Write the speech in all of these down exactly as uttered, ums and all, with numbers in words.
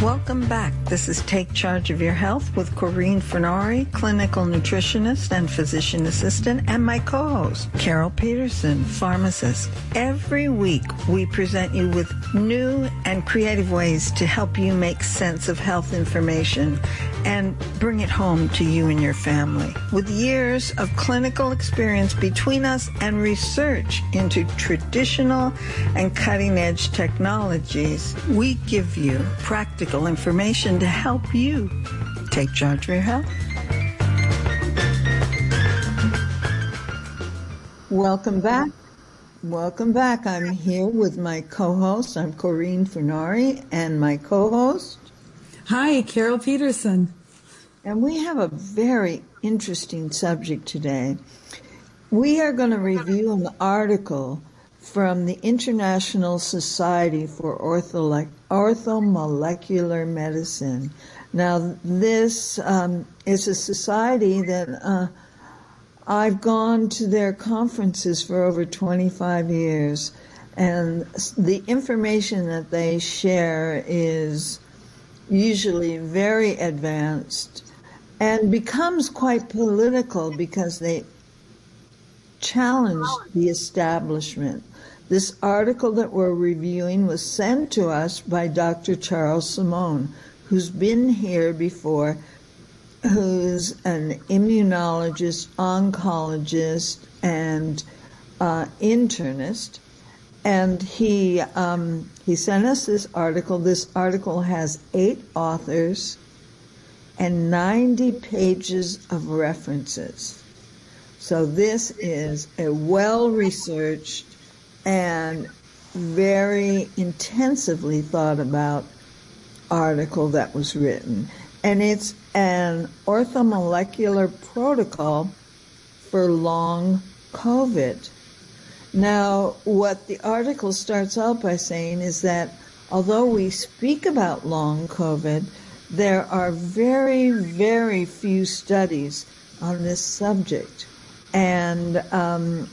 Welcome back. This is Take Charge of Your Health with Corinne Furnari, clinical nutritionist and physician assistant, and my co-host, Carol Peterson, pharmacist. Every week, we present you with new and creative ways to help you make sense of health information and bring it home to you and your family. With years of clinical experience between us and research into traditional and cutting-edge technologies, we give you practical information to help you take charge of your health. Welcome back. Welcome back. I'm here with my co-host. I'm Corinne Furnari, and my co-host. Hi, Carol Peterson. And we have a very interesting subject today. We are going to review an article from the International Society for Ortho- Orthomolecular Medicine. Now, this um, is a society that uh, I've gone to their conferences for over twenty-five years, and the information that they share is usually very advanced and becomes quite political because they challenge the establishment. This article that we're reviewing was sent to us by Doctor Charles Simone, who's been here before, who's an immunologist, oncologist, and uh, internist. And he um, he sent us this article. This article has eight authors and ninety pages of references. So this is a well-researched and very intensively thought about article that was written. And it's an orthomolecular protocol for long COVID. Now, what the article starts out by saying is that although we speak about long COVID, there are very, very few studies on this subject. And um,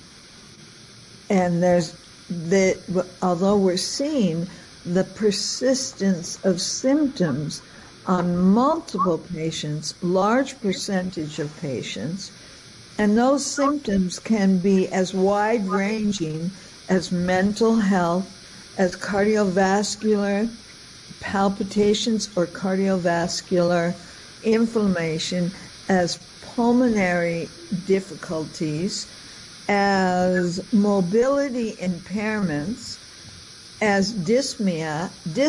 and there's the although we're seeing the persistence of symptoms on multiple patients, large percentage of patients, and those symptoms can be as wide-ranging as mental health, as cardiovascular palpitations or cardiovascular inflammation, as pulmonary difficulties, as mobility impairments, as dyspnea,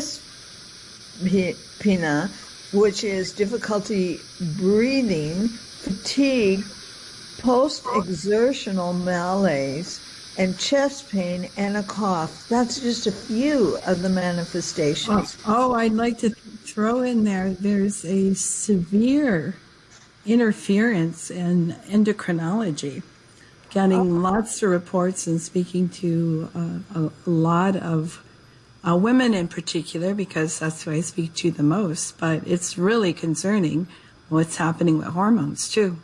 dyspnea, which is difficulty breathing, fatigue, post-exertional malaise, and chest pain and a cough. That's just a few of the manifestations. Oh, oh I'd like to throw in there, there's a severe interference in endocrinology. Getting lots of reports and speaking to uh, a, a lot of uh, women in particular, because that's who I speak to the most, but it's really concerning what's happening with hormones too.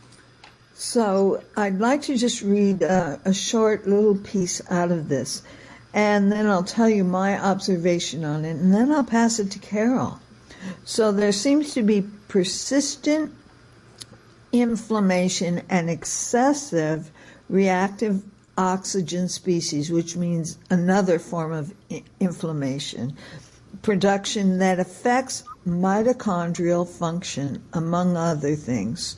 So I'd like to just read uh, a short little piece out of this, and then I'll tell you my observation on it, and then I'll pass it to Carol. So there seems to be persistent inflammation and excessive reactive oxygen species, which means another form of I- inflammation, production that affects mitochondrial function, among other things.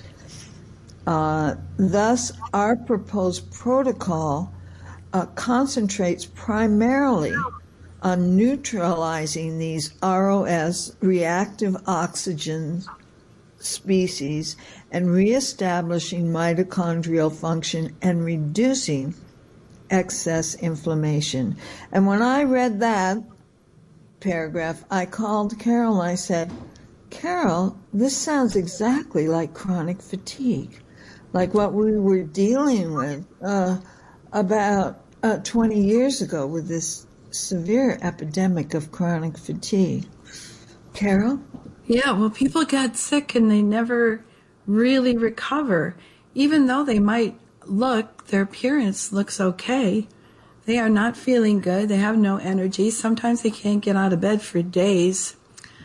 Uh, thus, our proposed protocol uh, concentrates primarily on neutralizing these R O S, reactive oxygen species, and reestablishing mitochondrial function and reducing excess inflammation. And when I read that paragraph, I called Carol and I said, Carol, this sounds exactly like chronic fatigue, like what we were dealing with uh, about uh, twenty years ago with this severe epidemic of chronic fatigue. Carol? Yeah, well, people get sick and they never really recover. Even though they might look, their appearance looks okay, they are not feeling good. They have no energy. Sometimes they can't get out of bed for days.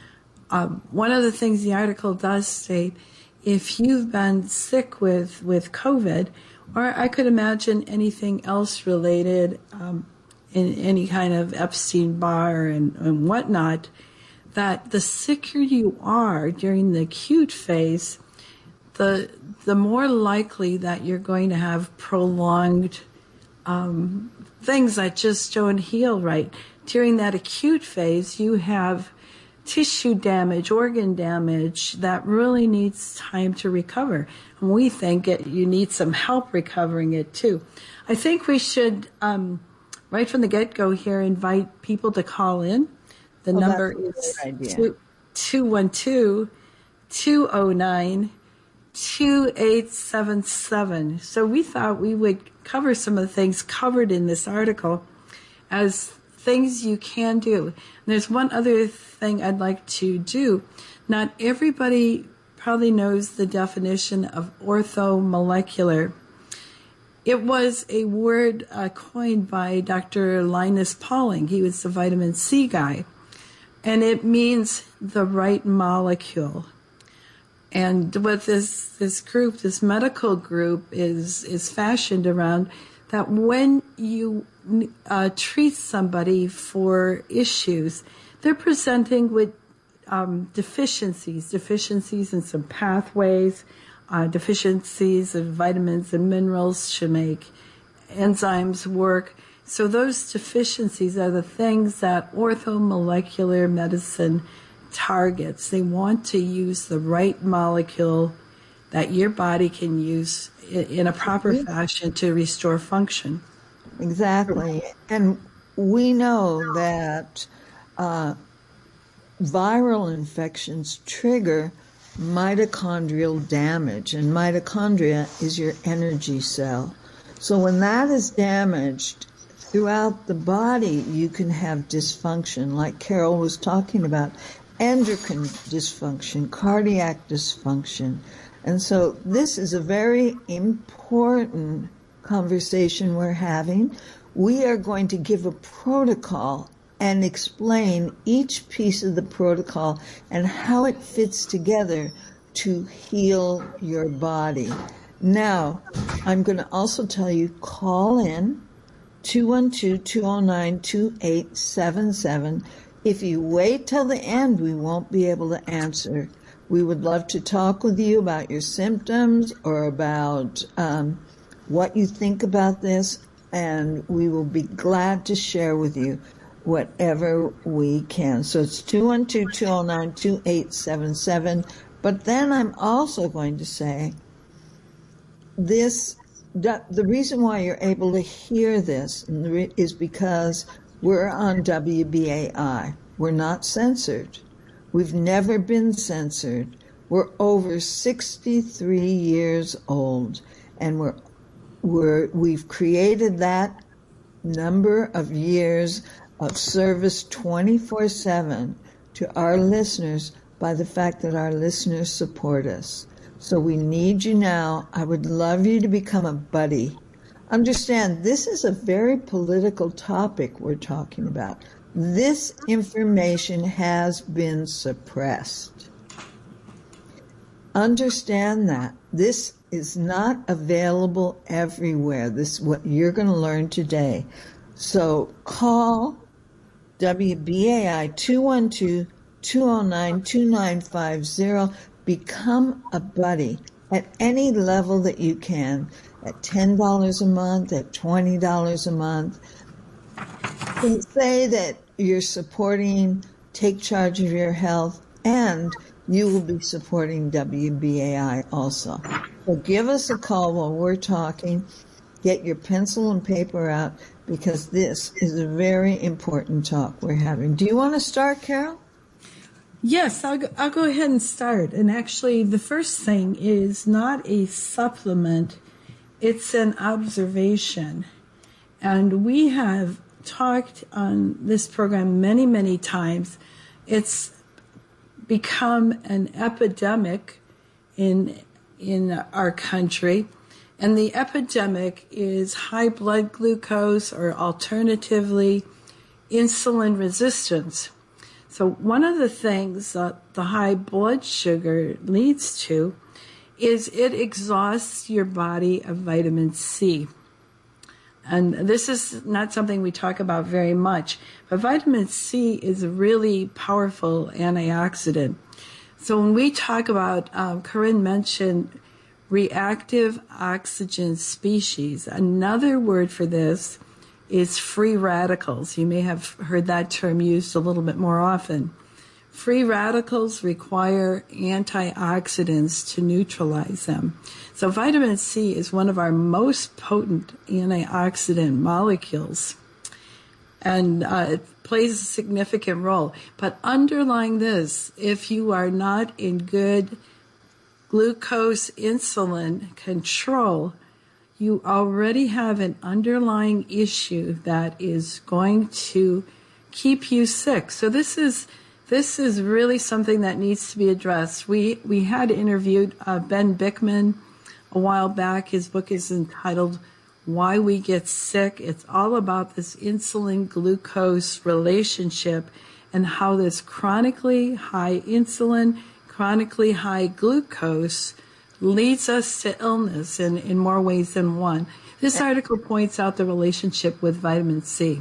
Um, one of the things the article does state, if you've been sick with, with COVID, or I could imagine anything else related, um, in any kind of Epstein-Barr and, and whatnot, that the sicker you are during the acute phase, the the more likely that you're going to have prolonged um, things that just don't heal right. During that acute phase, you have tissue damage, organ damage that really needs time to recover. And we think it, you need some help recovering it too. I think we should, um, right from the get-go here, invite people to call in. The oh, number is two one two, two oh nine, two eight seven seven. So we thought we would cover some of the things covered in this article as things you can do. And there's one other thing I'd like to do. Not everybody probably knows the definition of orthomolecular. It was a word uh, coined by Doctor Linus Pauling. He was the vitamin C guy. And it means the right molecule. And what this, this group, this medical group is, is fashioned around, that when you uh, treat somebody for issues, they're presenting with um, deficiencies, deficiencies in some pathways, uh, deficiencies of vitamins and minerals should make enzymes work. So those deficiencies are the things that orthomolecular medicine targets. They want to use the right molecule that your body can use in a proper fashion to restore function. Exactly. And we know that uh, viral infections trigger mitochondrial damage, and mitochondria is your energy cell. So when that is damaged throughout the body, you can have dysfunction, like Carol was talking about, endocrine dysfunction, cardiac dysfunction. And so this is a very important conversation we're having. We are going to give a protocol and explain each piece of the protocol and how it fits together to heal your body. Now, I'm going to also tell you, call in two one two, two oh nine, two eight seven seven. If you wait till the end, we won't be able to answer. We would love to talk with you about your symptoms or about um, what you think about this, and we will be glad to share with you whatever we can. So it's two one two, two oh nine, two eight seven seven. But then I'm also going to say this, the reason why you're able to hear this is because we're on W B A I. We're not censored. We've never been censored. We're over sixty-three years old, and we're, we're, we've created that number of years of service twenty-four seven to our listeners by the fact that our listeners support us. So we need you now. I would love you to become a buddy. Understand, this is a very political topic we're talking about. This information has been suppressed. Understand that. This is not available everywhere. This is what you're going to learn today. So call W B A I two one two, two oh nine, two nine five zero. Become a buddy at any level that you can, at ten dollars a month, at twenty dollars a month. And say that you're supporting Take Charge of Your Health, and you will be supporting W B A I also. So give us a call while we're talking. Get your pencil and paper out, because this is a very important talk we're having. Do you want to start, Carol? Yes, I'll go, I'll go ahead and start. And actually, the first thing is not a supplement. It's an observation. And we have talked on this program many, many times. It's become an epidemic in in our country. And the epidemic is high blood glucose, or alternatively, insulin resistance. So one of the things that the high blood sugar leads to is it exhausts your body of vitamin C. And this is not something we talk about very much, but vitamin C is a really powerful antioxidant. So when we talk about, um, Corinne mentioned reactive oxygen species. Another word for this is free radicals. You may have heard that term used a little bit more often. Free radicals require antioxidants to neutralize them. So vitamin C is one of our most potent antioxidant molecules, and uh, it plays a significant role. But underlying this, if you are not in good glucose insulin control, you already have an underlying issue that is going to keep you sick. So this is This is really something that needs to be addressed. We we had interviewed uh, Ben Bickman a while back. His book is entitled Why We Get Sick. It's all about this insulin-glucose relationship and how this chronically high insulin, chronically high glucose leads us to illness in, in more ways than one. This article points out the relationship with vitamin C.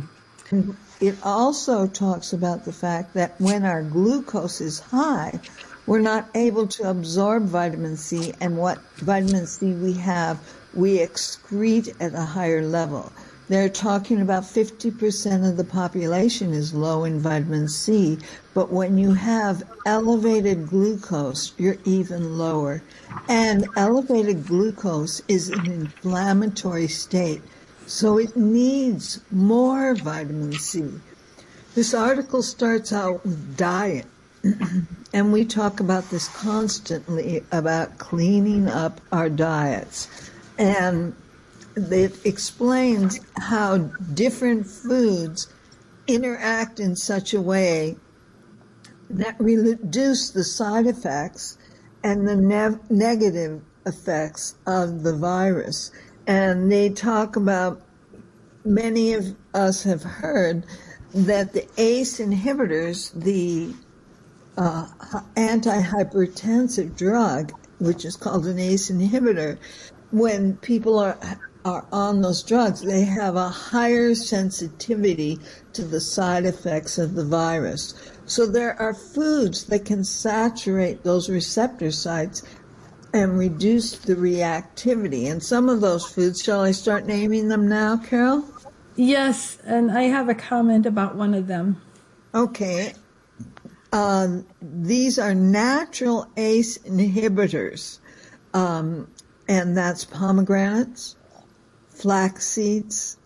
It also talks about the fact that when our glucose is high, we're not able to absorb vitamin C, and what vitamin C we have, we excrete at a higher level. They're talking about fifty percent of the population is low in vitamin C, but when you have elevated glucose, you're even lower. And elevated glucose is an inflammatory state, so it needs more vitamin C. This article starts out with diet, and we talk about this constantly, about cleaning up our diets. And it explains how different foods interact in such a way that reduce the side effects and the ne- negative effects of the virus. And they talk about, many of us have heard that the A C E inhibitors, the uh, antihypertensive drug, which is called an A C E inhibitor, when people are are on those drugs, they have a higher sensitivity to the side effects of the virus. So there are foods that can saturate those receptor sites and reduce the reactivity. And some of those foods, shall I start naming them now, Carol? Yes, and I have a comment about one of them. Okay. Um, these are natural A C E inhibitors, um, and that's pomegranates, flax seeds,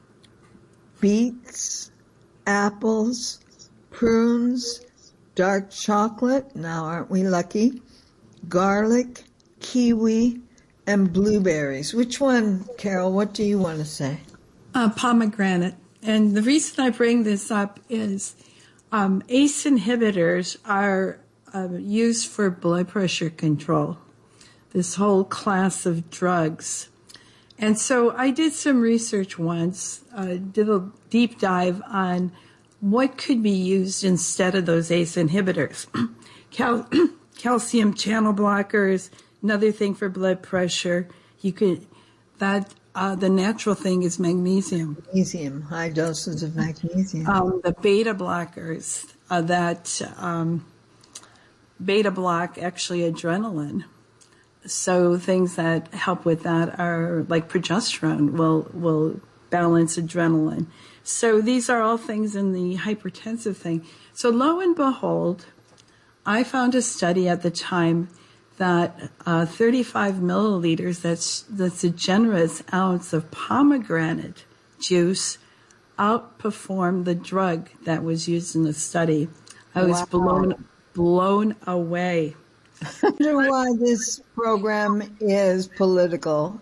beets, apples, prunes, dark chocolate, now aren't we lucky, garlic, kiwi, and blueberries. Which one, Carol, what do you want to say? Uh, pomegranate. And the reason I bring this up is um, A C E inhibitors are uh, used for blood pressure control, this whole class of drugs. And so I did some research once, uh, did a deep dive on what could be used instead of those A C E inhibitors. Cal- calcium channel blockers, another thing for blood pressure. You could, that, uh, the natural thing is magnesium. Magnesium, high doses of magnesium. Um, the beta blockers, uh, that, um, beta block actually adrenaline. So things that help with that are like progesterone will will balance adrenaline. So these are all things in the hypertensive thing. So lo and behold, I found a study at the time that uh, thirty-five milliliters, that's that's a generous ounce of pomegranate juice, outperformed the drug that was used in the study. I was Wow. blown blown away. I wonder why this program is political.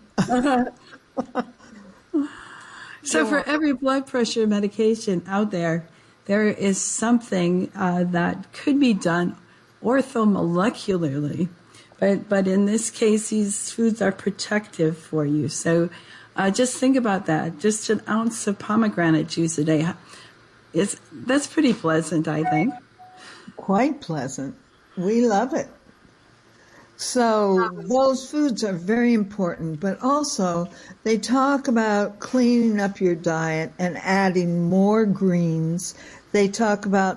So for every blood pressure medication out there, there is something uh, that could be done orthomolecularly. But, but in this case, these foods are protective for you. So uh, just think about that. Just an ounce of pomegranate juice a day. Is, that's pretty pleasant, I think. quite pleasant. We love it. So those foods are very important, but also they talk about cleaning up your diet and adding more greens. They talk about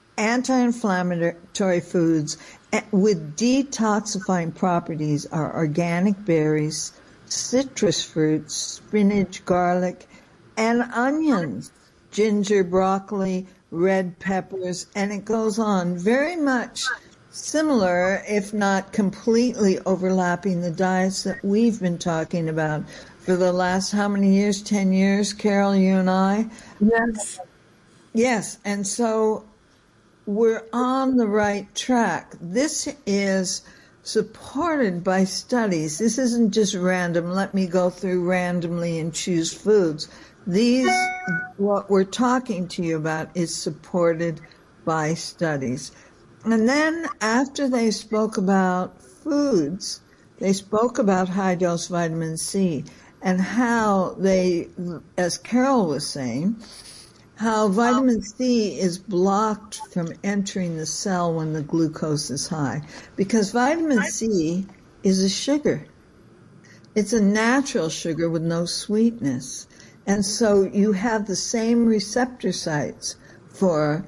anti-inflammatory foods with detoxifying properties are organic berries, citrus fruits, spinach, garlic, and onions, ginger, broccoli, red peppers, and it goes on. Very much similar, if not completely overlapping, the diets that we've been talking about for the last how many years? Ten years, Carol, you and I? Yes. Yes, and so we're on the right track. This is supported by studies. This isn't just random, let me go through randomly and choose foods. These, what we're talking to you about, is supported by studies. And then after they spoke about foods, they spoke about high-dose vitamin C and how they, as Carol was saying, how vitamin C is blocked from entering the cell when the glucose is high. Because vitamin C is a sugar. It's a natural sugar with no sweetness. And so you have the same receptor sites for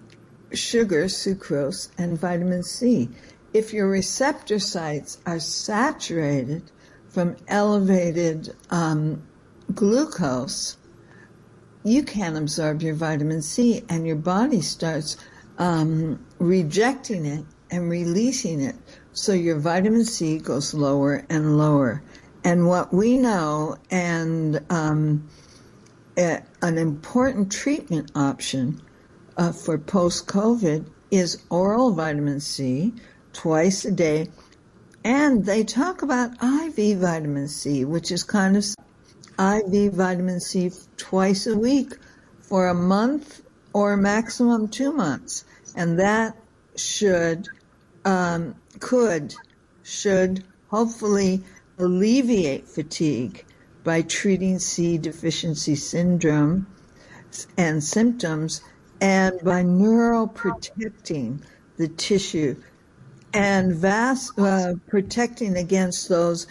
sugar, sucrose, and vitamin C. If your receptor sites are saturated from elevated um, glucose, you can't absorb your vitamin C, and your body starts um, rejecting it and releasing it. So your vitamin C goes lower and lower. And what we know, and um, a, an important treatment option uh, for post-COVID is oral vitamin C twice a day. And they talk about I V vitamin C, which is kind of I V vitamin C twice a week for a month or maximum two months. And that should, um, could, should hopefully alleviate fatigue by treating C deficiency syndrome and symptoms, and by neuroprotecting the tissue and vas uh, protecting against those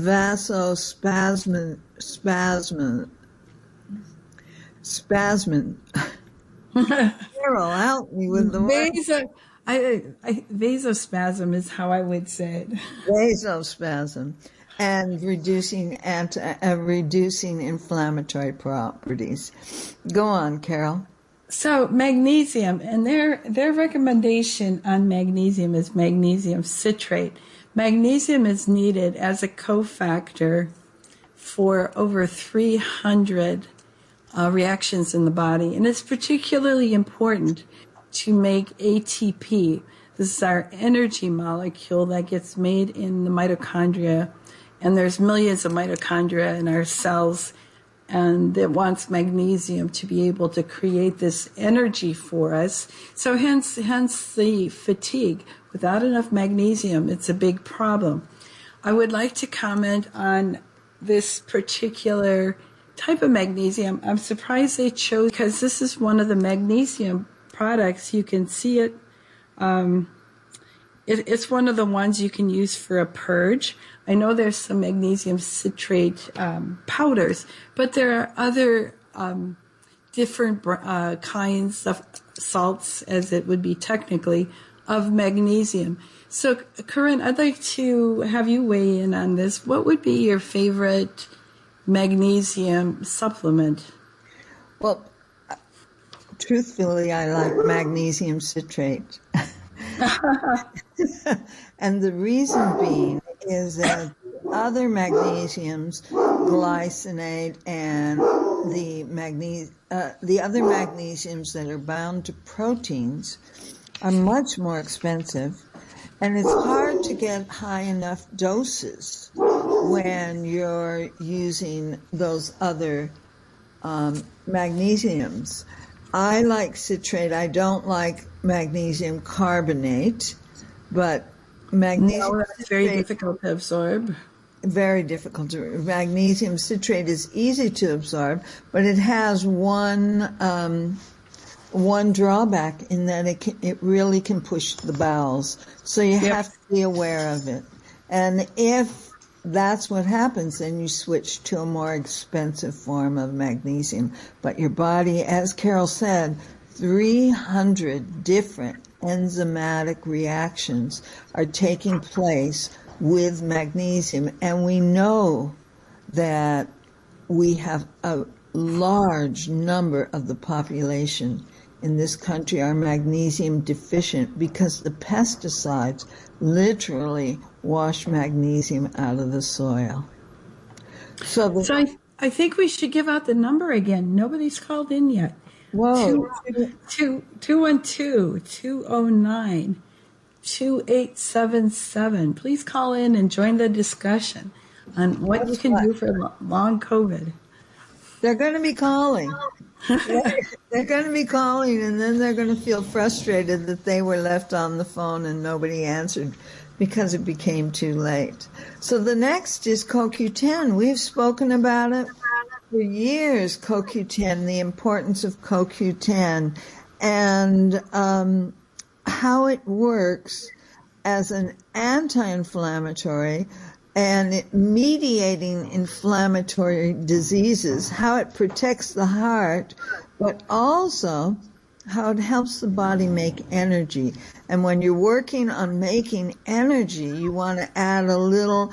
vasospasmin spasmin spasmin. Carol, help me with the word. Vaso, I, I, vasospasm is how I would say it. Vasospasm, and reducing anti, uh, reducing inflammatory properties. Go on, Carol. So magnesium, and their their recommendation on magnesium is magnesium citrate. Magnesium is needed as a cofactor for over three hundred uh, reactions in the body, and it's particularly important to make A T P. This is our energy molecule that gets made in the mitochondria, and there's millions of mitochondria in our cells, and it wants magnesium to be able to create this energy for us. So hence, hence the fatigue. Without enough magnesium, it's a big problem. I would like to comment on this particular type of magnesium. I'm surprised they chose, because this is one of the magnesium products. You can see it. Um, it it's one of the ones you can use for a purge. I know there's some magnesium citrate um, powders, but there are other um, different uh, kinds of salts, as it would be technically, of magnesium. So, Corinne, I'd like to have you weigh in on this. What would be your favorite magnesium supplement? Well, truthfully, I like magnesium citrate. And the reason being is that other magnesiums, glycinate, and the magne- uh, the other magnesiums that are bound to proteins are much more expensive, and it's hard to get high enough doses when you're using those other um, magnesiums. I like citrate. I don't like magnesium carbonate, but magnesium no, that's very difficult to absorb. Very difficult to. Magnesium citrate is easy to absorb, but it has one um, one drawback in that it can, it really can push the bowels. So you Yep. have to be aware of it. And if that's what happens, then you switch to a more expensive form of magnesium. But your body, as Carol said, three hundred different enzymatic reactions are taking place with magnesium. And we know that we have a large number of the population in this country are magnesium deficient because the pesticides literally wash magnesium out of the soil. So, the, So I, I think we should give out the number again. Nobody's called in yet. whoa, Two, two, one two, two oh nine, two eight seven seven. Please call in and join the discussion on what you can do for lo- long COVID. they're going to be calling. They're going to be calling, and then they're going to feel frustrated that they were left on the phone and nobody answered because it became too late. So the next is C O Q ten. We've spoken about it for years, C O Q ten, the importance of C O Q ten, and um, how it works as an anti-inflammatory and it mediating inflammatory diseases, how it protects the heart, but also how it helps the body make energy. And when you're working on making energy, you want to add a little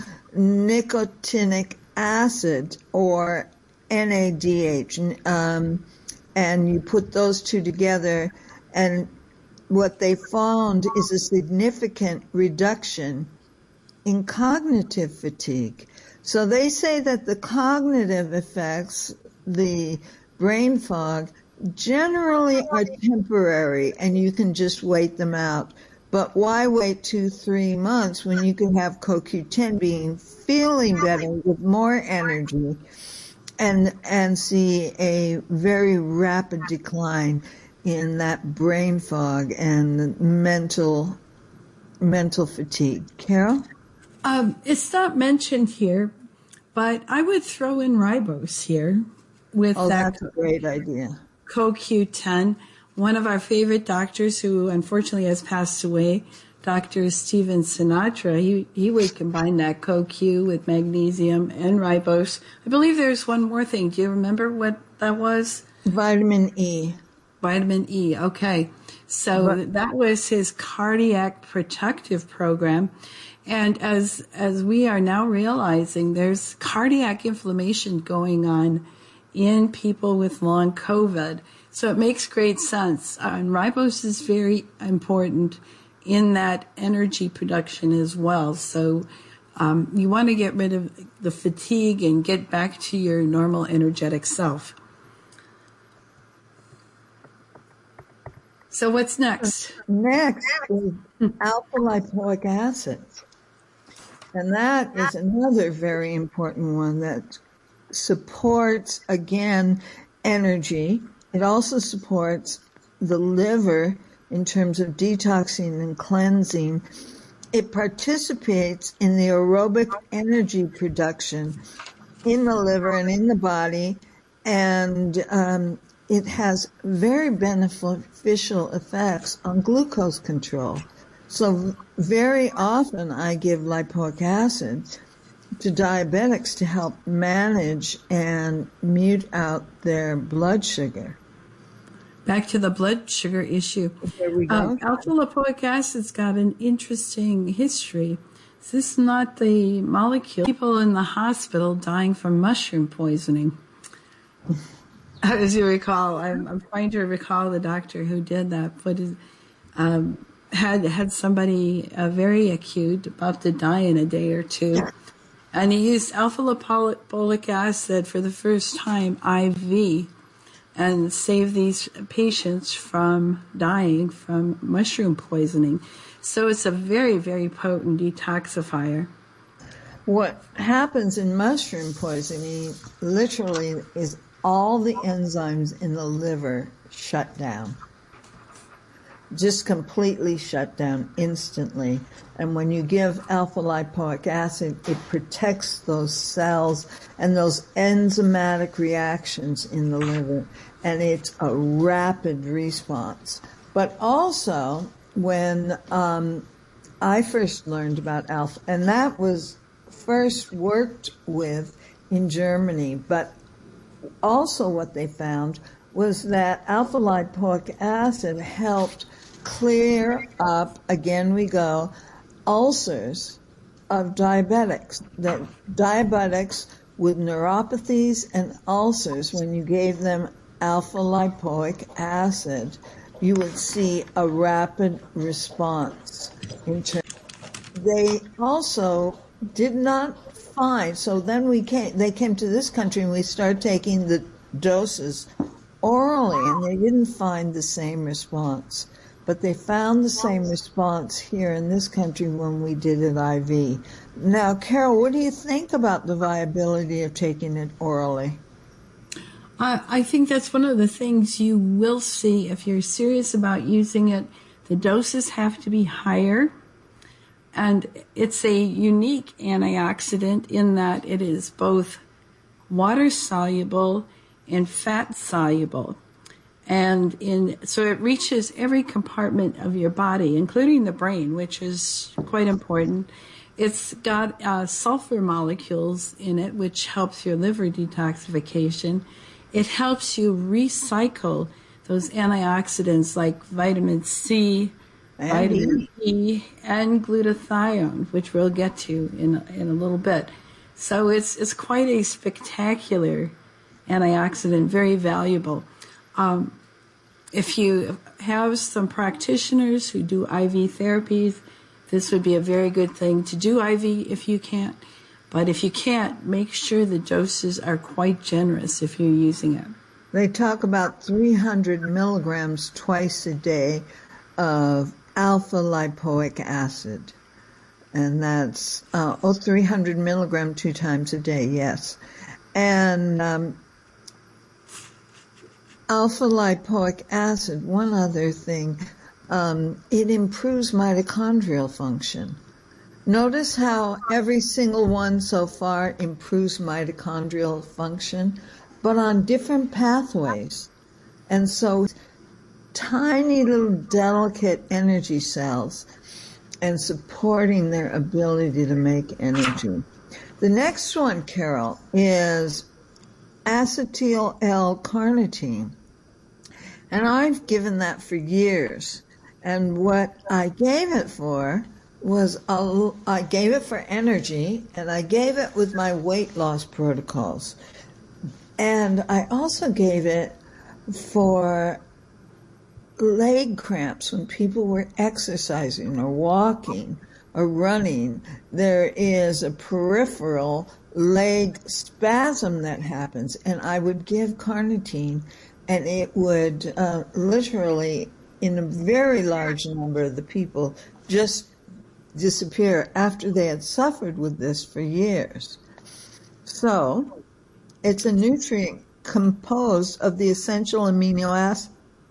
nicotinic acid or N A D H, um, and you put those two together, and what they found is a significant reduction in cognitive fatigue. So they say that the cognitive effects, the brain fog, generally are temporary and you can just wait them out. But why wait two, three months when you can have C O Q ten being feeling better with more energy and and see a very rapid decline in that brain fog and mental mental fatigue. Carol? Um, it's not mentioned here, but I would throw in ribose here with Oh, that that's a great idea. C O Q ten. One of our favorite doctors who unfortunately has passed away, Doctor Steven Sinatra, he, he would combine that C O Q with magnesium and ribose. I believe there's one more thing. Do you remember what that was? Vitamin E. Vitamin E. Okay. So Right. that was his cardiac protective program. And as as we are now realizing, there's cardiac inflammation going on in people with long COVID. So it makes great sense. Uh, and ribose is very important in that energy production as well. So um, you want to get rid of the fatigue and get back to your normal energetic self. So what's next? Next is alpha lipoic acid. And that is another very important one that supports, again, energy. It also supports the liver in terms of detoxing and cleansing. It participates in the aerobic energy production in the liver and in the body, and um, it has very beneficial effects on glucose control. So very often I give lipoic acid to diabetics to help manage and mute out their blood sugar. Back to the blood sugar issue. There we go. Um, alpha lipoic acid's got an interesting history. This is not the molecule. People in the hospital dying from mushroom poisoning. As you recall, I'm, I'm trying to recall the doctor who did that, but um, had had somebody uh, very acute, about to die in a day or two, and he used alpha lipoic acid for the first time I V, and saved these patients from dying from mushroom poisoning. So it's a very, very potent detoxifier. What happens in mushroom poisoning literally is all the enzymes in the liver shut down. just completely shut down instantly. And when you give alpha-lipoic acid, it protects those cells and those enzymatic reactions in the liver, and it's a rapid response. But also, when um, I first learned about alpha, and that was first worked with in Germany, but also what they found was that alpha-lipoic acid helped clear up, again we go, ulcers of diabetics. That diabetics with neuropathies and ulcers, when you gave them alpha-lipoic acid, you would see a rapid response. In terms. They also did not find, so then we came, they came to this country and we started taking the doses orally, and they didn't find the same response. But they found the same response here in this country when we did it I V. Now, Carol, what do you think about the viability of taking it orally? I, I think that's one of the things you will see if you're serious about using it. The doses have to be higher, and it's a unique antioxidant in that it is both water-soluble and fat-soluble. And in so it reaches every compartment of your body, including the brain, which is quite important. It's got uh, sulfur molecules in it, which helps your liver detoxification. It helps you recycle those antioxidants like vitamin C, and vitamin E, and glutathione, which we'll get to in in a little bit. So it's it's quite a spectacular antioxidant, very valuable. Um, if you have some practitioners who do I V therapies, this would be a very good thing to do I V if you can't. But if you can't, make sure the doses are quite generous if you're using it. They talk about three hundred milligrams twice a day of alpha-lipoic acid. And that's, uh, oh, three hundred milligrams two times a day, yes. And um, alpha-lipoic acid, one other thing, um, it improves mitochondrial function. Notice how every single one so far improves mitochondrial function, but on different pathways. And so tiny little delicate energy cells and supporting their ability to make energy. The next one, Carol, is acetyl L-carnitine. And I've given that for years. And what I gave it for was a, I gave it for energy, and I gave it with my weight loss protocols. And I also gave it for leg cramps when people were exercising or walking or running. There is a peripheral leg spasm that happens, and I would give carnitine, and it would uh, literally, in a very large number of the people, just disappear after they had suffered with this for years. So it's a nutrient composed of the essential amino acids,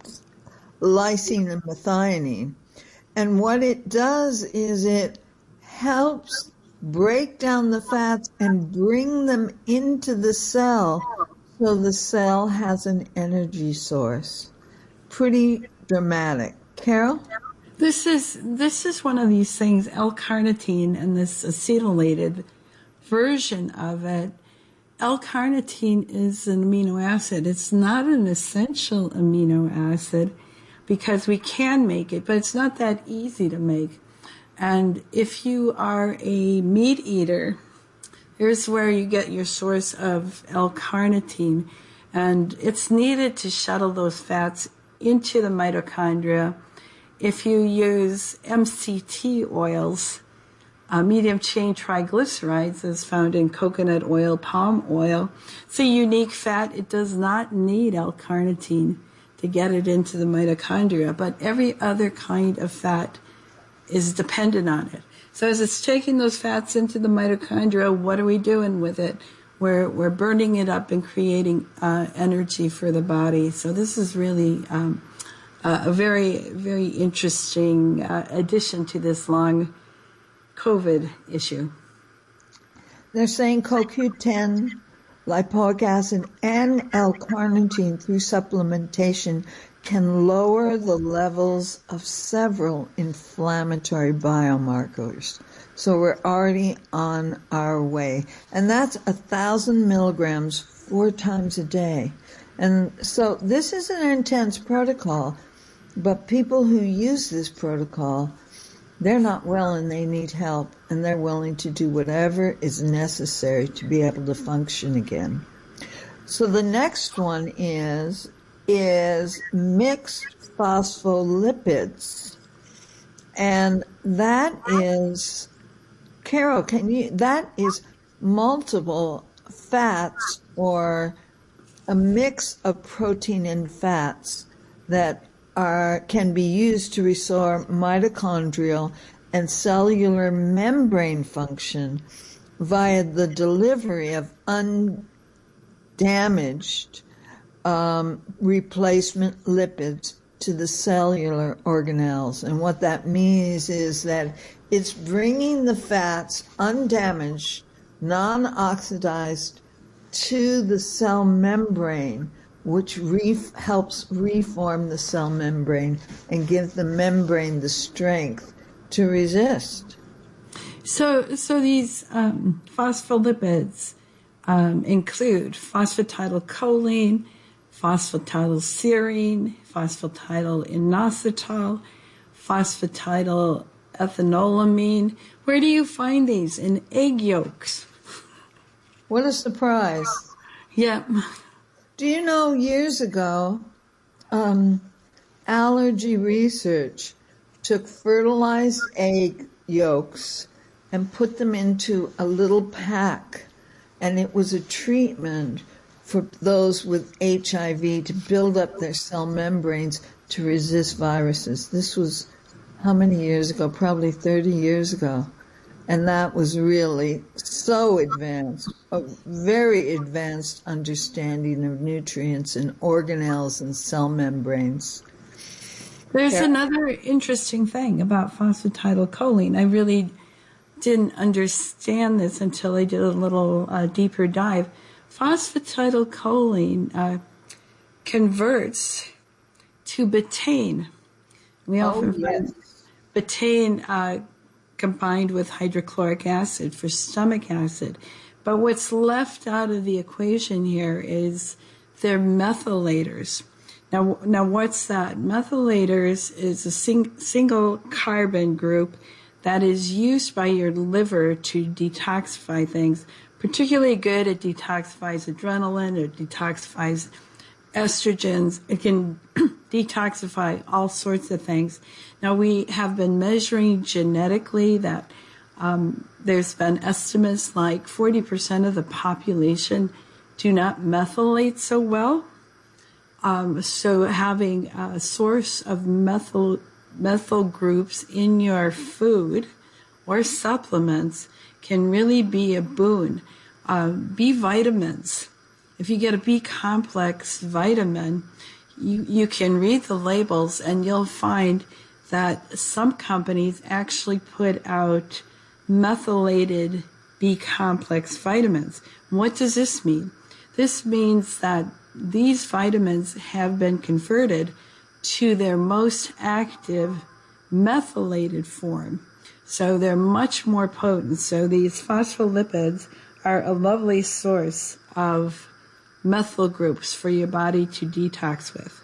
lysine and methionine. And what it does is it helps break down the fats and bring them into the cell so the cell has an energy source. Pretty dramatic. Carol? This is this is one of these things, L-carnitine and this acetylated version of it. L-carnitine is an amino acid. It's not an essential amino acid because we can make it, but it's not that easy to make. And if you are a meat eater, here's where you get your source of L-carnitine, and it's needed to shuttle those fats into the mitochondria. If you use M C T oils, uh, medium chain triglycerides, as found in coconut oil, palm oil, it's a unique fat. It does not need L-carnitine to get it into the mitochondria, but every other kind of fat is dependent on it. So as it's taking those fats into the mitochondria, what are we doing with it? We're, we're burning it up and creating uh, energy for the body. So this is really um, uh, a very, very interesting uh, addition to this long COVID issue. They're saying C O Q ten, lipoic acid, and L-carnitine through supplementation can lower the levels of several inflammatory biomarkers. So we're already on our way. And that's a thousand milligrams four times a day. And so this is an intense protocol, but people who use this protocol, they're not well and they need help, and they're willing to do whatever is necessary to be able to function again. So the next one is, is mixed phospholipids. And that is, Carol, can you, that is multiple fats or a mix of protein and fats that are can be used to restore mitochondrial and cellular membrane function via the delivery of undamaged um, replacement lipids to the cellular organelles. And what that means is that it's bringing the fats undamaged, non-oxidized, to the cell membrane, which re- helps reform the cell membrane and give the membrane the strength to resist. So, so these um, phospholipids um, include phosphatidylcholine, phosphatidylserine, phosphatidyl'inositol, phosphatidylethanolamine. Where do you find these? In egg yolks. What a surprise. Yeah. Do you know, years ago, um, allergy research took fertilized egg yolks and put them into a little pack, and it was a treatment for those with H I V to build up their cell membranes to resist viruses. This was how many years ago? Probably thirty years ago. And that was really so advanced, a very advanced understanding of nutrients and organelles and cell membranes. There's Yeah. another interesting thing about phosphatidylcholine. I really didn't understand this until I did a little uh, deeper dive. Phosphatidylcholine uh, converts to betaine. We often Oh, yes. find betaine uh, combined with hydrochloric acid for stomach acid. But what's left out of the equation here is they're methylators. Now, now what's that? Methylators is a sing, single carbon group that is used by your liver to detoxify things. Particularly good, it detoxifies adrenaline, it detoxifies estrogens, it can detoxify all sorts of things. Now, we have been measuring genetically that um, there's been estimates like forty percent of the population do not methylate so well. Um, so having a source of methyl, methyl groups in your food or supplements can really be a boon. Uh, B vitamins. If you get a B complex vitamin, you, you can read the labels and you'll find that some companies actually put out methylated B complex vitamins. What does this mean? This means that these vitamins have been converted to their most active methylated form. So they're much more potent. So these phospholipids are a lovely source of methyl groups for your body to detox with.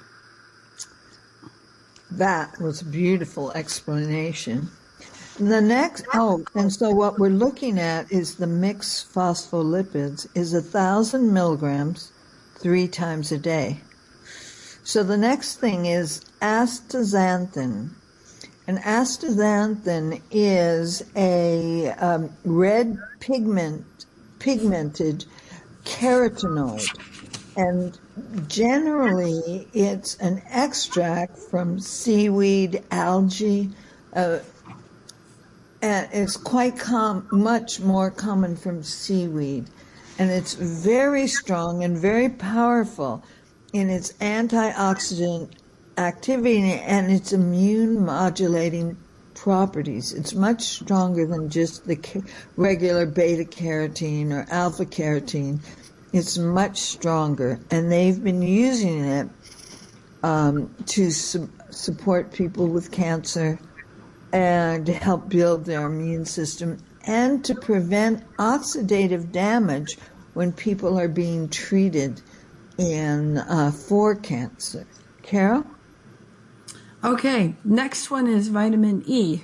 That was a beautiful explanation. The next, oh, and so what we're looking at is the mixed phospholipids is a thousand milligrams three times a day. So the next thing is astaxanthin. And astaxanthin is a um, red pigment, pigmented carotenoid. And generally, it's an extract from seaweed, algae, uh, and it's quite com- much more common from seaweed. And it's very strong and very powerful in its antioxidant activity and its immune modulating properties. It's much stronger than just the regular beta carotene or alpha carotene. It's much stronger, and they've been using it um, to su- support people with cancer and to help build their immune system and to prevent oxidative damage when people are being treated in uh, for cancer. Carol? Okay, next one is vitamin E.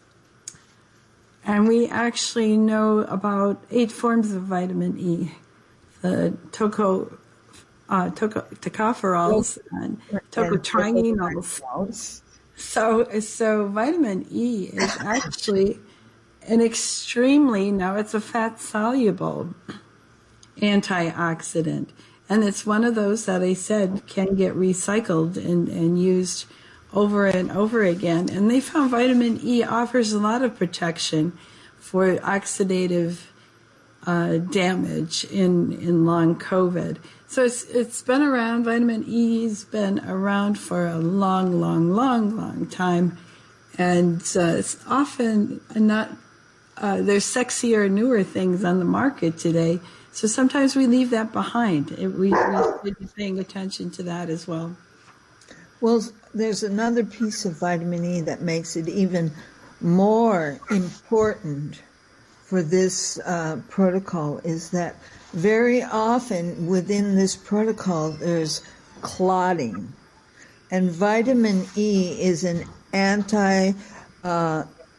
And we actually know about eight forms of vitamin E. The toco, uh, toco, tocopherols and tocotrienols. So, so vitamin E is actually an extremely, now it's a fat-soluble antioxidant. And it's one of those that I said can get recycled and, and used over and over again. And they found vitamin E offers a lot of protection for oxidative uh, damage in, in long COVID. So it's it's been around. Vitamin E's been around for a long, long, long, long time. And uh, it's often not, uh, there's sexier, newer things on the market today. So sometimes we leave that behind. It, we, we should be paying attention to that as well. Well, there's another piece of vitamin E that makes it even more important for this uh, protocol is that very often within this protocol there's clotting. And vitamin E is an anti uh,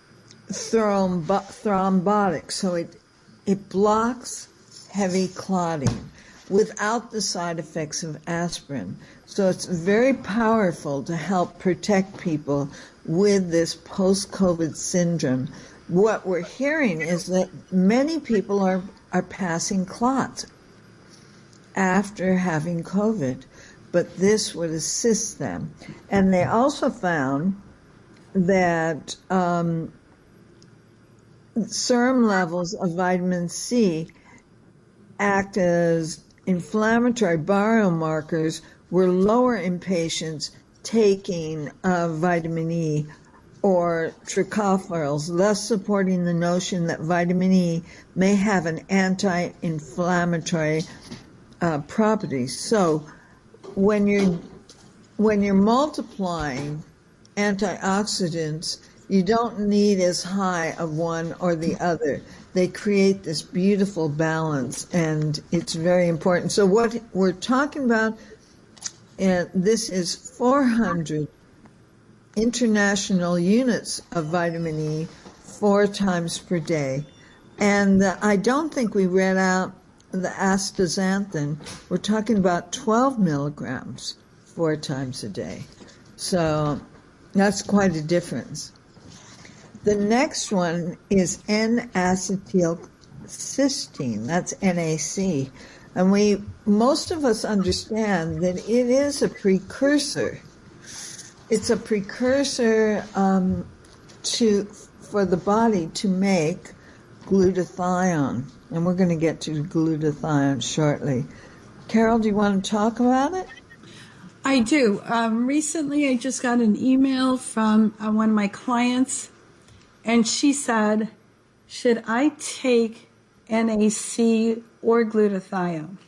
thrombotic, so it it blocks heavy clotting without the side effects of aspirin. So it's very powerful to help protect people with this post-COVID syndrome. What we're hearing is that many people are, are passing clots after having COVID, but this would assist them. And they also found that um, serum levels of vitamin C act as inflammatory biomarkers were lower in patients taking uh, vitamin E or tocopherols, thus supporting the notion that vitamin E may have an anti-inflammatory uh, properties. So when you're when you're multiplying antioxidants, you don't need as high of one or the other. They create this beautiful balance, and it's very important. So what we're talking about, and this is four hundred international units of vitamin E four times per day. And uh, I don't think we read out the astaxanthin. We're talking about twelve milligrams four times a day. So that's quite a difference. The next one is N-acetylcysteine. That's N A C. And we, most of us understand that it is a precursor. It's a precursor um, to for the body to make glutathione. And we're going to get to glutathione shortly. Carol, do you want to talk about it? I do. Um, recently, I just got an email from uh, one of my clients, and she said, should I take N A C or glutathione?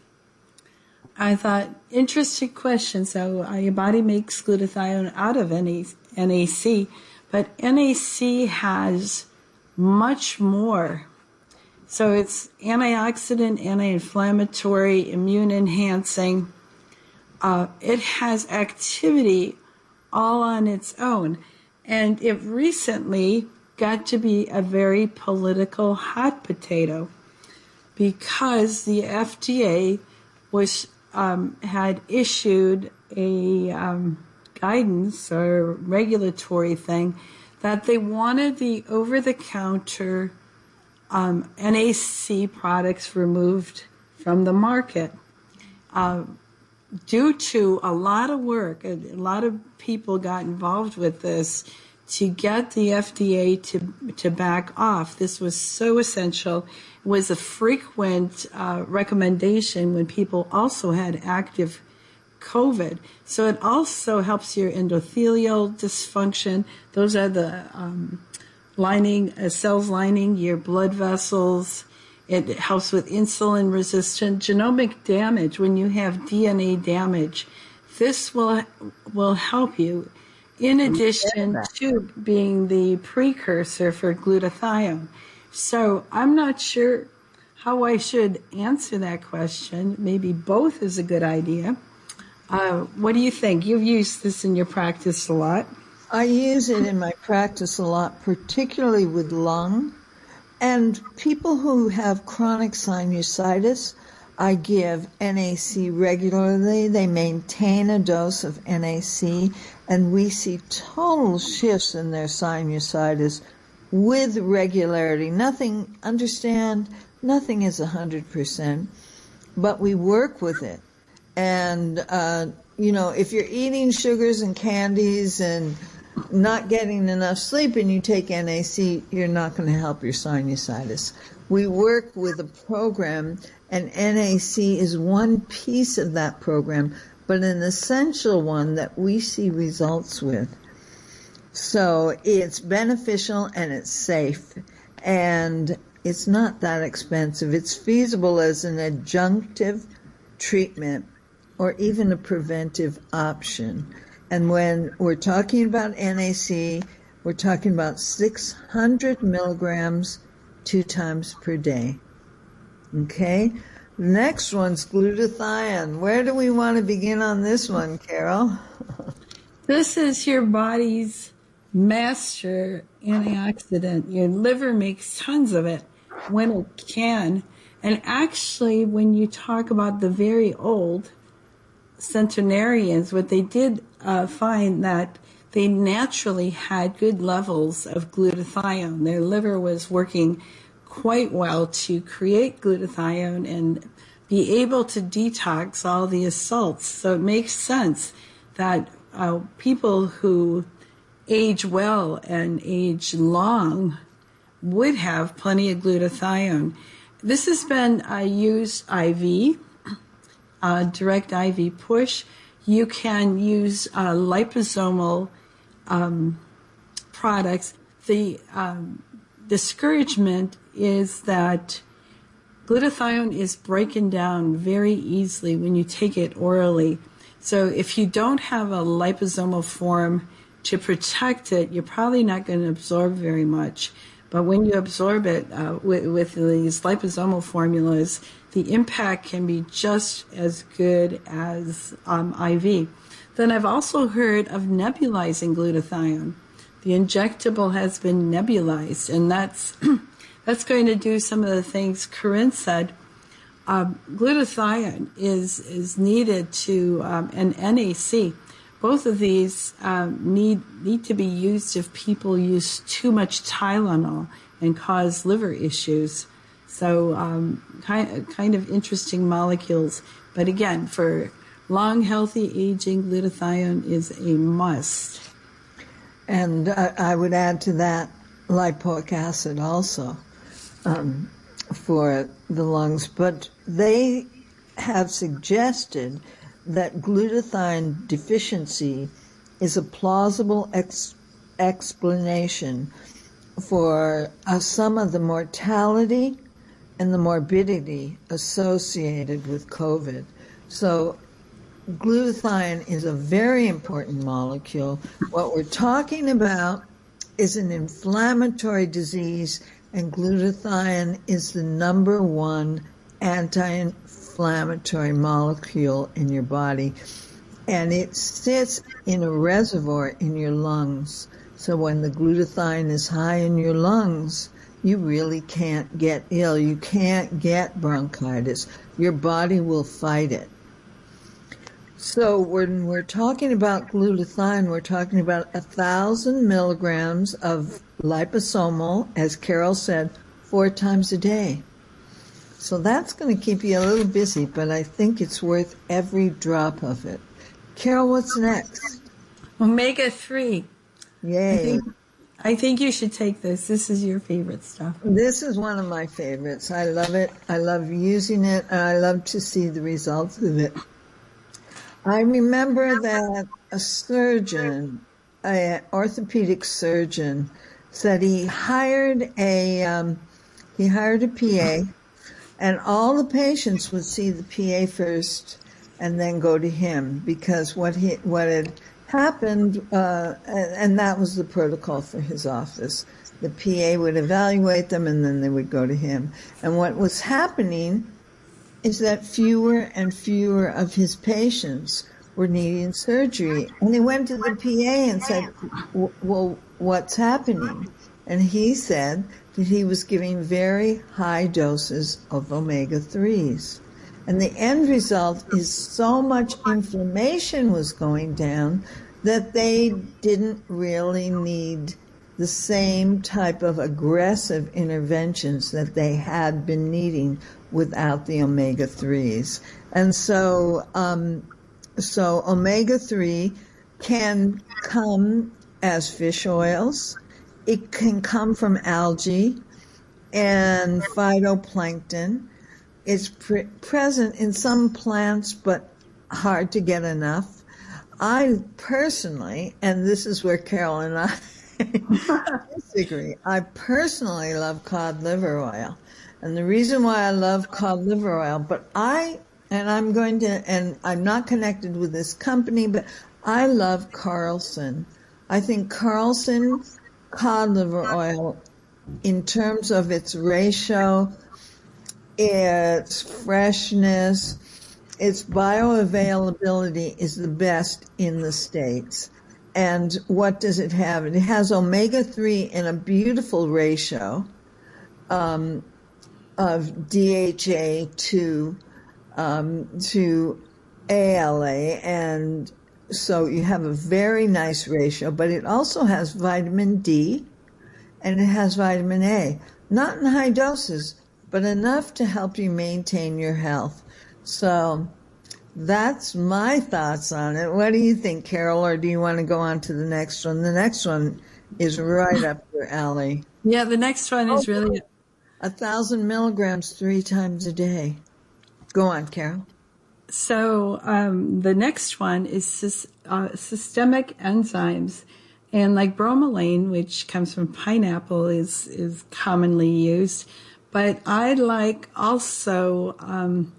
I thought, interesting question. So uh, your body makes glutathione out of N A C, but N A C has much more. So it's antioxidant, anti-inflammatory, immune-enhancing. Uh, it has activity all on its own. And it recently got to be a very political hot potato because the F D A was um, had issued a um, guidance or regulatory thing that they wanted the over-the-counter um, N A C products removed from the market. Uh, due to a lot of work, a, a lot of people got involved with this to get the F D A to to back off. This was so essential. It was a frequent uh, recommendation when people also had active COVID. So it also helps your endothelial dysfunction. Those are the um, lining, uh, cells lining your blood vessels. It helps with insulin resistant genomic damage. When you have D N A damage, this will will help you, in addition to being the precursor for glutathione. So I'm not sure how I should answer that question. Maybe both is a good idea. Uh, what do you think? You've used this in your practice a lot. I use it in my practice a lot, particularly with lung. And people who have chronic sinusitis, I give N A C regularly. They maintain a dose of N A C, and we see total shifts in their sinusitis with regularity. Nothing, understand, nothing is one hundred percent, but we work with it. And, uh, you know, if you're eating sugars and candies and not getting enough sleep and you take N A C, you're not going to help your sinusitis. We work with a program, and N A C is one piece of that program, but an essential one that we see results with. So it's beneficial and it's safe, and it's not that expensive. It's feasible as an adjunctive treatment or even a preventive option. And when we're talking about N A C, we're talking about six hundred milligrams two times per day. Okay? The next one's glutathione. Where do we want to begin on this one, Carol? This is your body's master antioxidant. Your liver makes tons of it when it can. And actually, when you talk about the very old centenarians, what they did uh, find that they naturally had good levels of glutathione. Their liver was working quite well to create glutathione and be able to detox all the salts. So it makes sense that uh, people who age well and age long would have plenty of glutathione. This has been uh, used I V, uh, direct I V push. You can use uh, liposomal um, products. The um, discouragement is that glutathione is breaking down very easily when you take it orally. So if you don't have a liposomal form to protect it, you're probably not going to absorb very much. But when you absorb it uh, with, with these liposomal formulas, the impact can be just as good as um, I V. Then I've also heard of nebulizing glutathione. The injectable has been nebulized, and that's that's going to do some of the things Corinne said. Um, glutathione is is needed to, um, and N A C. Both of these um, need need to be used if people use too much Tylenol and cause liver issues. So um, kind, kind of interesting molecules. But again, for long, healthy aging, glutathione is a must. And I, I would add to that lipoic acid also um, for the lungs. But they have suggested that glutathione deficiency is a plausible ex- explanation for uh, some of the mortality and the morbidity associated with COVID. So glutathione is a very important molecule. What we're talking about is an inflammatory disease, and glutathione is the number one anti-inflammatory molecule in your body, and it sits in a reservoir in your lungs. So when the glutathione is high in your lungs, you really can't get ill. You can't get bronchitis. Your body will fight it. So when we're talking about glutathione, we're talking about a thousand milligrams of liposomal, as Carol said, four times a day. So that's going to keep you a little busy, but I think it's worth every drop of it. Carol, what's next? Omega three. Yay. I think, I think you should take this. This is your favorite stuff. This is one of my favorites. I love it. I love using it, and I love to see the results of it. I remember that a surgeon, an orthopedic surgeon, said he hired a um, he hired a P A, and all the patients would see the P A first and then go to him, because what he what had happened, uh, and, and that was the protocol for his office. The P A would evaluate them, and then they would go to him. And what was happening is that fewer and fewer of his patients were needing surgery. And he went to the P A and said, well, what's happening? And he said that he was giving very high doses of omega threes. And the end result is so much inflammation was going down that they didn't really need the same type of aggressive interventions that they had been needing without the omega threes. And so, um, so omega three can come as fish oils. It can come from algae and phytoplankton. It's pre- present in some plants, but hard to get enough. I personally, and this is where Carol and I disagree, I personally love cod liver oil. And the reason why I love cod liver oil, but I, and I'm going to, and I'm not connected with this company, but I love Carlson. I think Carlson cod liver oil, in terms of its ratio, its freshness, its bioavailability, is the best in the States. And what does it have? It has omega three in a beautiful ratio um, of D H A to um, to A L A, and so you have a very nice ratio. But it also has vitamin D, and it has vitamin A, not in high doses, but enough to help you maintain your health. So that's my thoughts on it. What do you think, Carol, or do you want to go on to the next one? The next one is right up your alley. Yeah, the next one is really... A thousand milligrams three times a day. Go on, Carol. So um, the next one is sys- uh, systemic enzymes. And like bromelain, which comes from pineapple, is, is commonly used. But I like also um,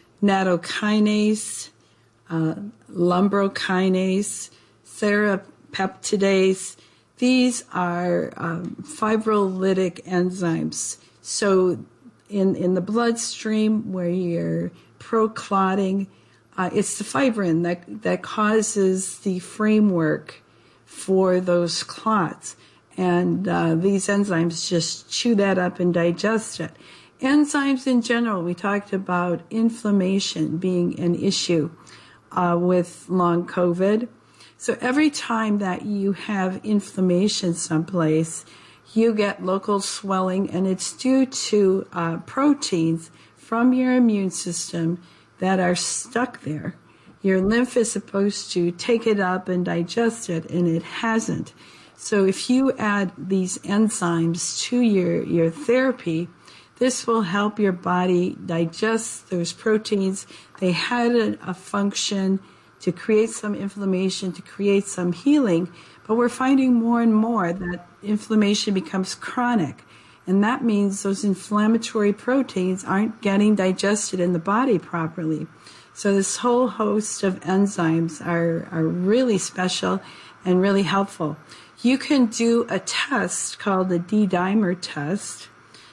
nattokinase, uh, lumbrokinase, serrapeptidase. These are um, fibrolytic enzymes. So in, in the bloodstream where you're proclotting, uh, it's the fibrin that, that causes the framework for those clots. And uh, these enzymes just chew that up and digest it. Enzymes in general, we talked about inflammation being an issue uh, with long COVID. So every time that you have inflammation someplace, you get local swelling, and it's due to uh, proteins from your immune system that are stuck there. Your lymph is supposed to take it up and digest it, and it hasn't. So if you add these enzymes to your, your therapy, this will help your body digest those proteins. They had a, a function to create some inflammation, to create some healing, but we're finding more and more that inflammation becomes chronic. And that means those inflammatory proteins aren't getting digested in the body properly. So this whole host of enzymes are, are really special and really helpful. You can do a test called the D-dimer test,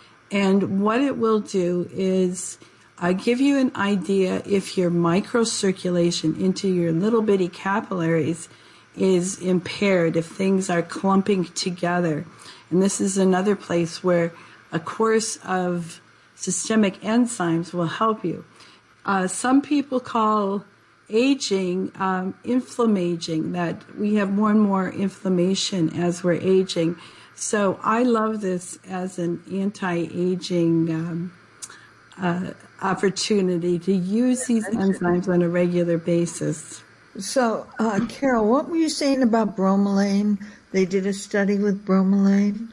and what it will do is uh, give you an idea if your microcirculation into your little bitty capillaries is impaired, if things are clumping together. And this is another place where a course of systemic enzymes will help you. Uh, some people call aging um, inflammaging, that we have more and more inflammation as we're aging. So I love this as an anti-aging um, uh, opportunity to use these enzymes on a regular basis. So, uh, Carol, what were you saying about bromelain? They did a study with bromelain?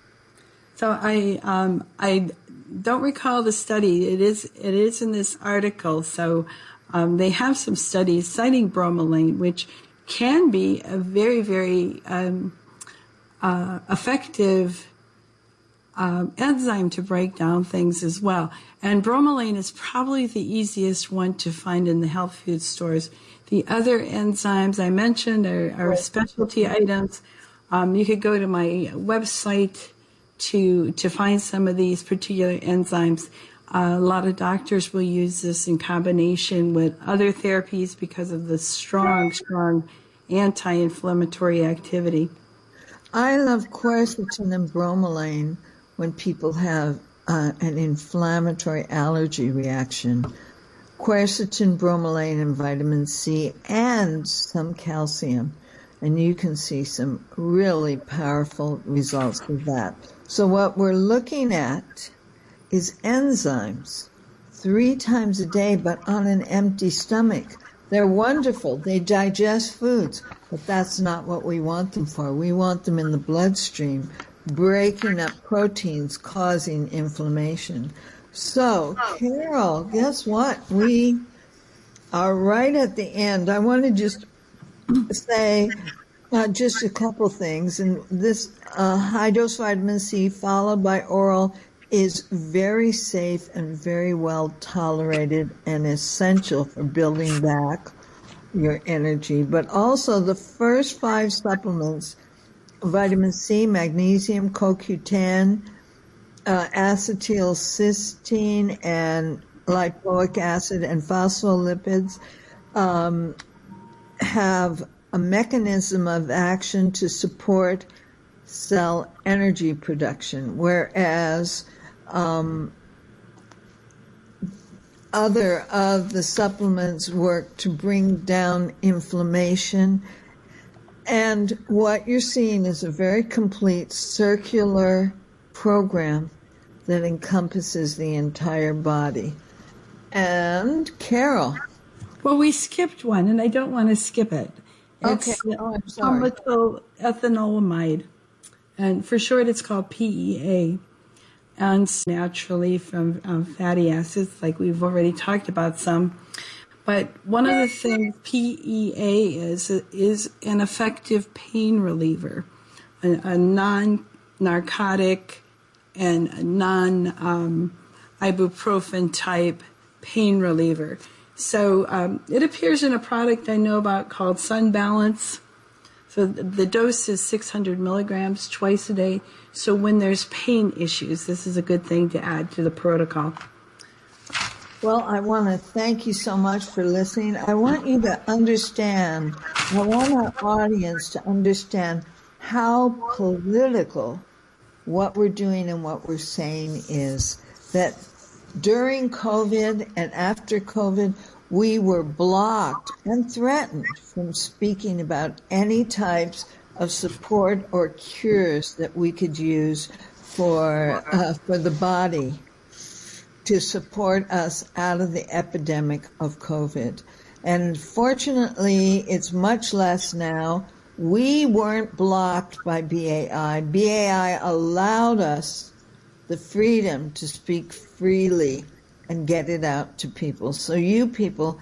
So I um, I don't recall the study. It is it is in this article. So Um, they have some studies citing bromelain, which can be a very, very um, uh, effective um, enzyme to break down things as well. And bromelain is probably the easiest one to find in the health food stores. The other enzymes I mentioned are, are specialty items. Um, you could go to my website to to find some of these particular enzymes. Uh, a lot of doctors will use this in combination with other therapies because of the strong, strong anti-inflammatory activity. I love quercetin and bromelain when people have uh, an inflammatory allergy reaction. Quercetin, bromelain, and vitamin C, and some calcium. And you can see some really powerful results with that. So what we're looking at is enzymes three times a day, but on an empty stomach. They're wonderful. They digest foods, but that's not what we want them for. We want them in the bloodstream, breaking up proteins, causing inflammation. So, Carol, guess what? We are right at the end. I want to just say uh, just a couple things. And this uh, high-dose vitamin C followed by oral is very safe and very well tolerated and essential for building back your energy. But also the first five supplements, vitamin C, magnesium, C O Q ten, uh, acetylcysteine, and lipoic acid and phospholipids, um, have a mechanism of action to support cell energy production, whereas um, other of the supplements work to bring down inflammation. And what you're seeing is a very complete circular program that encompasses the entire body. And Carol. Well, we skipped one, and I don't want to skip it. It's okay. Oh, I'm sorry. Palmitoethanolamide, and for short, it's called P E A. And naturally from um, fatty acids, like we've already talked about some. But one of the things P E A is is an effective pain reliever, a, a non-narcotic and a non-ibuprofen um, type pain reliever. So um, it appears in a product I know about called Sun Balance. So the dose is six hundred milligrams twice a day. So when there's pain issues, this is a good thing to add to the protocol. Well, I want to thank you so much for listening. I want you to understand, I want our audience to understand how political what we're doing and what we're saying is. That during COVID and after COVID, we were blocked and threatened from speaking about any types of support or cures that we could use for uh, for the body to support us out of the epidemic of COVID. And fortunately, it's much less now. We weren't blocked by B A I. B A I allowed us the freedom to speak freely and get it out to people. So you people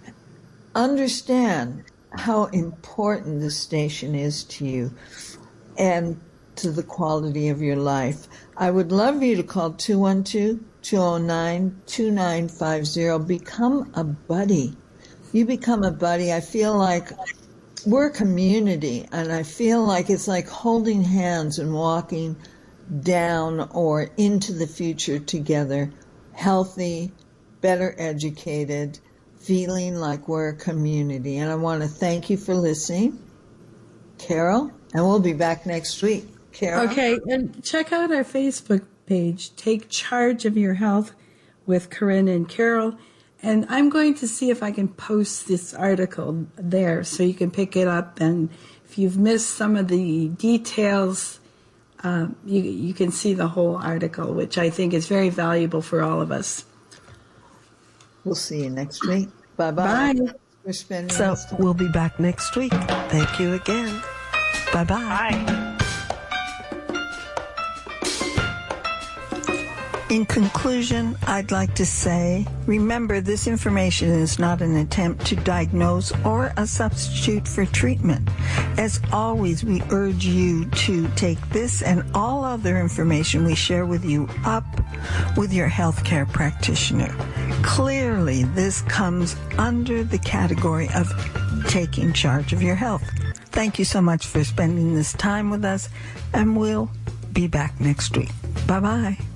understand how important this station is to you and to the quality of your life. I would love you to call two one two, two oh nine, two nine five oh. Become a buddy. You become a buddy. I feel like we're a community, and I feel like it's like holding hands and walking down or into the future together, healthy, better educated, feeling like we're a community. And I want to thank you for listening, Carol, and we'll be back next week. Carol? Okay, and check out our Facebook page, Take Charge of Your Health with Corinne and Carol. And I'm going to see if I can post this article there so you can pick it up. And if you've missed some of the details, Uh, you, you can see the whole article, which I think is very valuable for all of us. We'll see you next week. Bye-bye. Bye. We're spending So we'll be back next week. Thank you again. Bye-bye. Bye. In conclusion, I'd like to say, remember, this information is not an attempt to diagnose or a substitute for treatment. As always, we urge you to take this and all other information we share with you up with your healthcare practitioner. Clearly, this comes under the category of taking charge of your health. Thank you so much for spending this time with us, and we'll be back next week. Bye-bye.